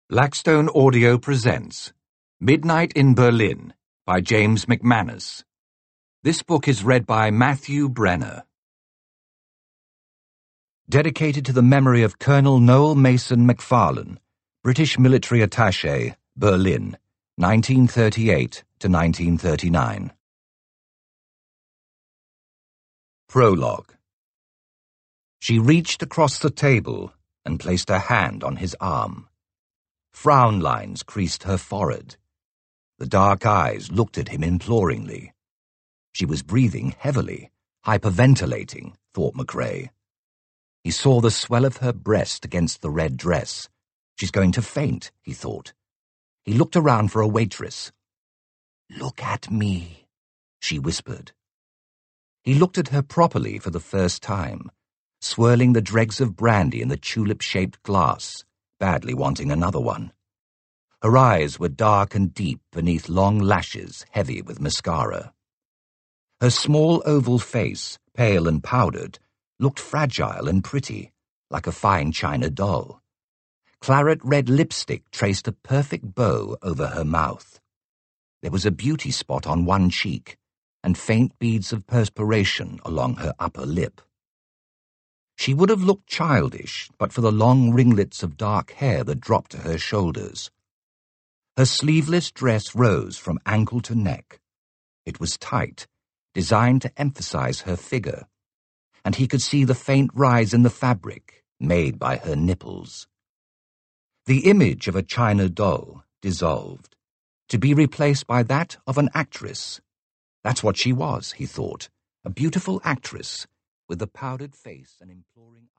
Blackstone Audio presents Midnight in Berlin by James McManus. This book is read by Matthew Brenner. Dedicated to the memory of Colonel Noel Mason Macfarlane, British Military Attaché, Berlin, 1938 to 1939. Prologue. She reached across the table and placed her hand on his arm. Frown lines creased her forehead. The dark eyes looked at him imploringly. She was breathing heavily, hyperventilating, thought McRae. He saw the swell of her breast against the red dress. She's going to faint, he thought. He looked around for a waitress. "Look at me," she whispered. He looked at her properly for the first time, swirling the dregs of brandy in the tulip-shaped glass, badly wanting another one. Her eyes were dark and deep beneath long lashes heavy with mascara. Her small oval face, pale and powdered, looked fragile and pretty, like a fine china doll. Claret-red lipstick traced a perfect bow over her mouth. There was a beauty spot on one cheek, and faint beads of perspiration along her upper lip. She would have looked childish but for the long ringlets of dark hair that dropped to her shoulders. Her sleeveless dress rose from ankle to neck. It was tight, designed to emphasize her figure, and he could see the faint rise in the fabric made by her nipples. The image of a china doll dissolved, to be replaced by that of an actress. That's what she was, he thought, a beautiful actress, with a powdered face and imploring